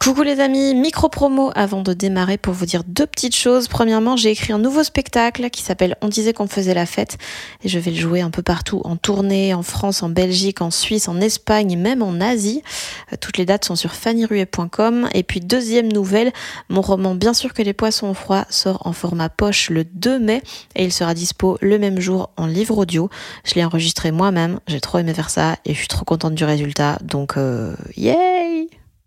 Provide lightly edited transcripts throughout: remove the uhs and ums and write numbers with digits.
Coucou les amis, micro-promo avant de démarrer pour vous dire deux petites choses. Premièrement, j'ai écrit un nouveau spectacle qui s'appelle On disait qu'on faisait la fête et je vais le jouer un peu partout, en tournée, en France, en Belgique, en Suisse, en Espagne et même en Asie. Toutes les dates sont sur fannyruet.com. Et puis deuxième nouvelle, mon roman Bien sûr que les poissons ont froid sort en format poche le 2 mai et il sera dispo le même jour en livre audio. Je l'ai enregistré moi-même, j'ai trop aimé faire ça et je suis trop contente du résultat, donc yay!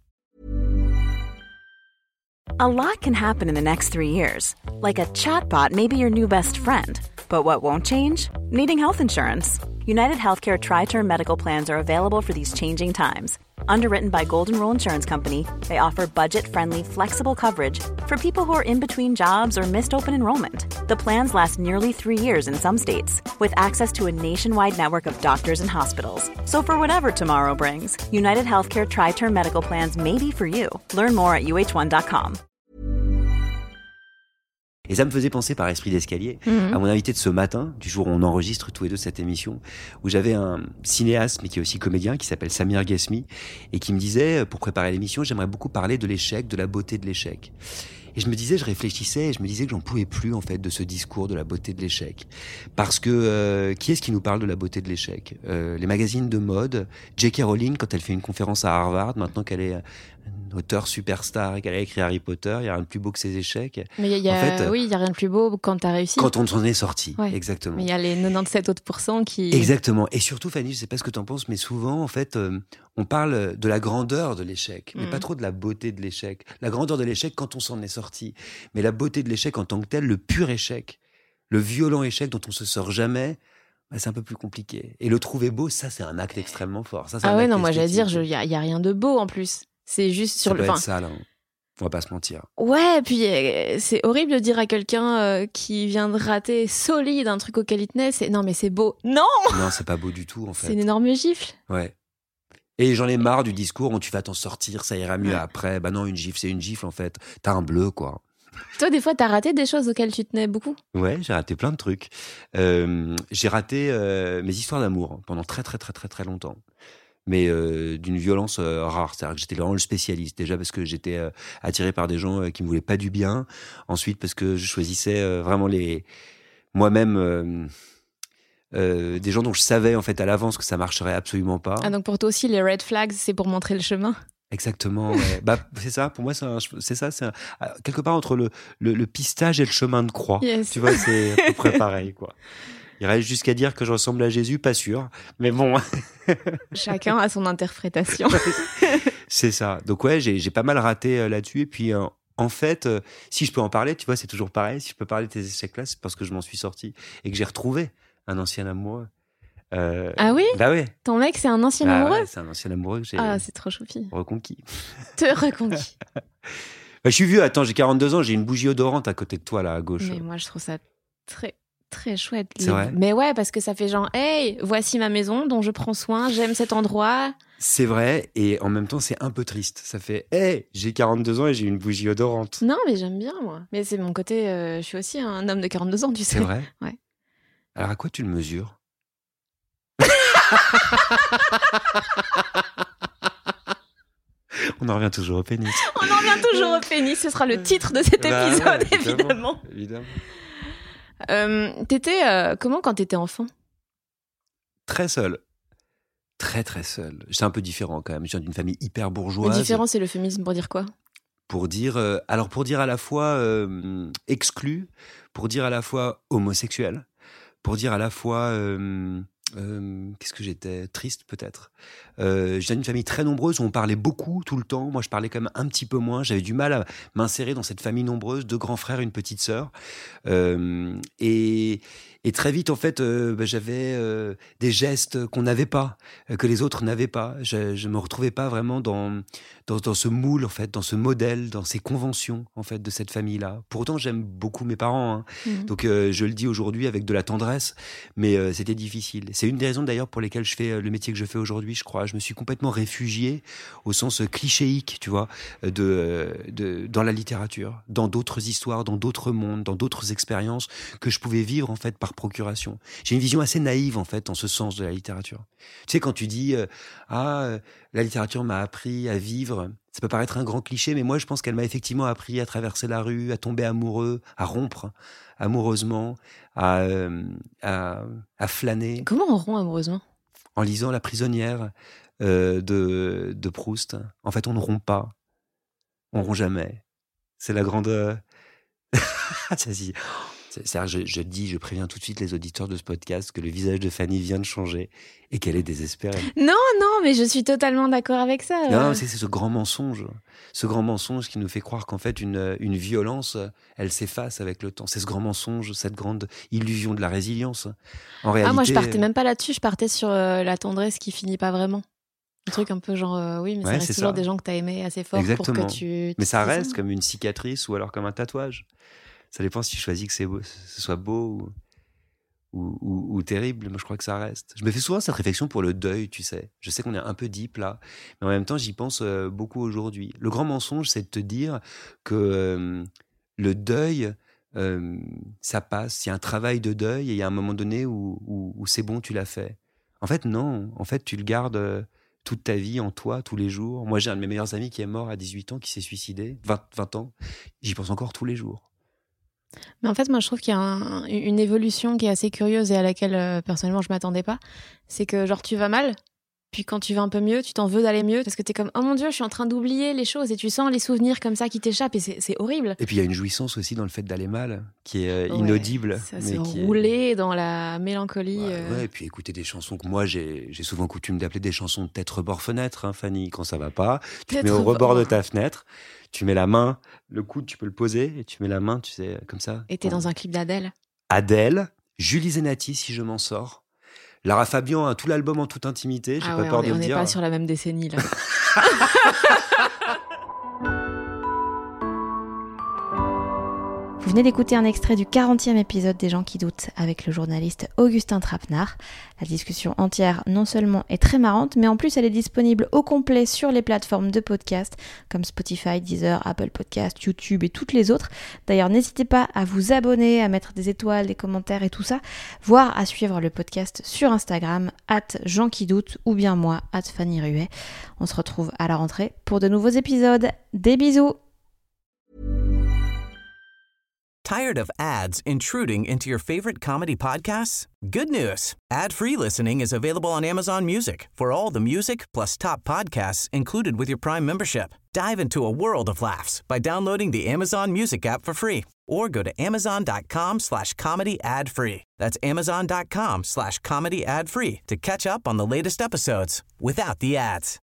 A lot can happen in the next 3 years. Like a chatbot may be your new best friend. But what won't change? Needing health insurance. United Healthcare Tri-Term Medical Plans are available for these changing times. Underwritten by Golden Rule Insurance Company, they offer budget-friendly, flexible coverage for people who are in between jobs or missed open enrollment. The plans last nearly 3 years in some states, with access to a nationwide network of doctors and hospitals. So for whatever tomorrow brings, United Healthcare Tri-Term Medical Plans may be for you. Learn more at uh1.com. Et ça me faisait penser par esprit d'escalier à mon invité de ce matin, du jour où on enregistre tous les deux cette émission, où j'avais un cinéaste, mais qui est aussi comédien, qui s'appelle Samir Ghesmi, et qui me disait, pour préparer l'émission, j'aimerais beaucoup parler de l'échec, de la beauté de l'échec. Et je me disais, je réfléchissais, et je me disais que j'en pouvais plus, en fait, de ce discours de la beauté de l'échec. Parce que, qui est-ce qui nous parle de la beauté de l'échec? Les magazines de mode, J.K. Rowling, quand elle fait une conférence à Harvard, maintenant qu'elle est une auteure superstar et qu'elle a écrit Harry Potter, il y a rien de plus beau que ses échecs. Mais il y a rien de plus beau quand t'as réussi. Quand on s'en est sorti, ouais. Exactement. Mais il y a les 97 autres % qui... Exactement. Et surtout, Fanny, je sais pas ce que t'en penses, mais souvent, en fait, on parle de la grandeur de l'échec, mais pas trop de la beauté de l'échec. La grandeur de l'échec quand on s'en est sorti. Mais la beauté de l'échec en tant que tel, le pur échec, le violent échec dont on se sort jamais, bah, c'est un peu plus compliqué. Et le trouver beau, ça, c'est un acte extrêmement fort. Ça, ah ouais, non, moi, j'allais dire, il y a rien de beau en plus. C'est juste sur ça doit être ça, là. On va pas se mentir. Ouais, puis c'est horrible de dire à quelqu'un qui vient de rater solide un truc auquel il tenait, non mais c'est beau. Non, c'est pas beau du tout en fait. C'est une énorme gifle. Ouais. Et j'en ai marre du discours où tu vas t'en sortir, ça ira mieux après. Bah non, une gifle, c'est une gifle en fait. T'as un bleu quoi. Toi, des fois, t'as raté des choses auxquelles tu tenais beaucoup? Ouais, j'ai raté plein de trucs. J'ai raté mes histoires d'amour pendant très très très très très longtemps. Mais d'une violence rare. C'est-à-dire que j'étais vraiment le spécialiste. Déjà parce que j'étais attiré par des gens qui me voulaient pas du bien. Ensuite parce que je choisissais vraiment moi-même des gens dont je savais en fait à l'avance que ça marcherait absolument pas. Ah donc pour toi aussi les red flags c'est pour montrer le chemin. Exactement. Ouais. Bah c'est ça. Pour moi c'est ça. C'est quelque part entre le pistage et le chemin de croix. Yes. Tu vois, c'est à peu près pareil quoi. Il reste jusqu'à dire que je ressemble à Jésus, pas sûr. Mais bon. Chacun a son interprétation. C'est ça. Donc ouais, j'ai pas mal raté là-dessus. Et puis, en fait, si je peux en parler, tu vois, c'est toujours pareil. Si je peux parler de tes échecs-là, c'est parce que je m'en suis sorti et que j'ai retrouvé un ancien amoureux. Ah oui? Bah ouais. Ton mec, c'est un ancien amoureux? Ouais, c'est un ancien amoureux que j'ai c'est trop choupi. reconquis. Te reconquis. Bah, je suis vieux. Attends, j'ai 42 ans. J'ai une bougie odorante à côté de toi, là, à gauche. Mais moi, je trouve ça très chouette. C'est vrai. Mais ouais, parce que ça fait genre, hey, voici ma maison dont je prends soin, j'aime cet endroit. C'est vrai, et en même temps, c'est un peu triste. Ça fait, hey, j'ai 42 ans et j'ai une bougie odorante. Non, mais j'aime bien, moi. Mais c'est mon côté, je suis aussi un homme de 42 ans, tu sais. C'est vrai? Ouais. Alors, à quoi tu le mesures? On en revient toujours au pénis. On en revient toujours au pénis, ce sera le titre de cet épisode, évidemment. T'étais comment quand t'étais enfant? Très seul. Très très seul. J'étais un peu différent quand même. Je viens d'une famille hyper bourgeoise. Le différent, c'est l'euphémisme pour dire quoi? Pour dire à la fois exclu, pour dire à la fois homosexuel, pour dire à la fois qu'est-ce que j'étais triste peut-être. Je viens d'une famille très nombreuse où on parlait beaucoup tout le temps. Moi, je parlais quand même un petit peu moins. J'avais du mal à m'insérer dans cette famille nombreuse, 2 grands frères, une petite sœur. Et très vite, en fait, j'avais des gestes qu'on n'avait pas, que les autres n'avaient pas. Je me retrouvais pas vraiment dans ce moule, en fait, dans ce modèle, dans ces conventions, en fait, de cette famille-là. Pourtant, j'aime beaucoup mes parents, hein. Donc, je le dis aujourd'hui avec de la tendresse, mais c'était difficile. C'est une des raisons, d'ailleurs, pour lesquelles je fais le métier que je fais aujourd'hui, je crois. Je me suis complètement réfugié, au sens clichéique, tu vois, dans la littérature, dans d'autres histoires, dans d'autres mondes, dans d'autres expériences que je pouvais vivre, en fait, par procuration. J'ai une vision assez naïve, en fait, en ce sens de la littérature. Tu sais, quand tu dis « la littérature m'a appris à vivre », Ça peut paraître un grand cliché, mais moi, je pense qu'elle m'a effectivement appris à traverser la rue, à tomber amoureux, à rompre amoureusement, à flâner. Comment on rompt amoureusement ? En lisant La prisonnière de Proust. En fait, on ne rompt pas. On rompt jamais. C'est la grande... Je préviens tout de suite les auditeurs de ce podcast que le visage de Fanny vient de changer et qu'elle est désespérée. Non, mais je suis totalement d'accord avec ça. Non, c'est ce grand mensonge qui nous fait croire qu'en fait une violence, elle s'efface avec le temps. C'est ce grand mensonge, cette grande illusion de la résilience. En réalité, moi je partais même pas là-dessus, je partais sur la tendresse qui finit pas vraiment. Un truc un peu genre, oui, mais ça reste toujours des gens que t'as aimés assez fort. Exactement. Pour que tu... Mais ça reste comme une cicatrice ou alors comme un tatouage. Ça dépend si tu choisis que ce soit beau ou terrible. Moi, je crois que ça reste. Je me fais souvent cette réflexion pour le deuil, tu sais. Je sais qu'on est un peu deep là, mais en même temps, j'y pense beaucoup aujourd'hui. Le grand mensonge, c'est de te dire que le deuil, ça passe. Il y a un travail de deuil et il y a un moment donné où c'est bon, tu l'as fait. En fait, non. En fait, tu le gardes toute ta vie en toi, tous les jours. Moi, j'ai un de mes meilleurs amis qui est mort à 18 ans, qui s'est suicidé, 20 ans. J'y pense encore tous les jours. Mais en fait, moi, je trouve qu'il y a une évolution qui est assez curieuse et à laquelle, personnellement, je m'attendais pas. C'est que, genre, tu vas mal, puis quand tu vas un peu mieux, tu t'en veux d'aller mieux parce que t'es comme, oh mon Dieu, je suis en train d'oublier les choses et tu sens les souvenirs comme ça qui t'échappent et c'est horrible. Et puis, il y a une jouissance aussi dans le fait d'aller mal qui est inaudible. Ça se rouler dans la mélancolie. Ouais, et puis écouter des chansons que moi, j'ai souvent coutume d'appeler des chansons de tête rebord fenêtre, hein, Fanny, quand ça va pas. Tu te mets au rebord de ta fenêtre. Tu mets la main, le coude, tu peux le poser, et tu mets la main, tu sais, comme ça. Et t'es dans un clip d'Adèle. Adèle, Julie Zenati, si je m'en sors. Lara Fabian, tout l'album en toute intimité, j'ai pas peur de le dire. On n'est pas sur la même décennie, là. Vous venez d'écouter un extrait du 40e épisode des Gens qui doutent avec le journaliste Augustin Trapenard. La discussion entière non seulement est très marrante, mais en plus elle est disponible au complet sur les plateformes de podcast comme Spotify, Deezer, Apple Podcast, YouTube et toutes les autres. D'ailleurs, n'hésitez pas à vous abonner, à mettre des étoiles, des commentaires et tout ça, voire à suivre le podcast sur Instagram @JeansQuiDoutent ou bien moi @Fanny Ruet. On se retrouve à la rentrée pour de nouveaux épisodes. Des bisous! Tired of ads intruding into your favorite comedy podcasts? Good news. Ad-free listening is available on Amazon Music for all the music plus top podcasts included with your Prime membership. Dive into a world of laughs by downloading the Amazon Music app for free or go to amazon.com/comedy ad-free. That's amazon.com/comedy ad-free to catch up on the latest episodes without the ads.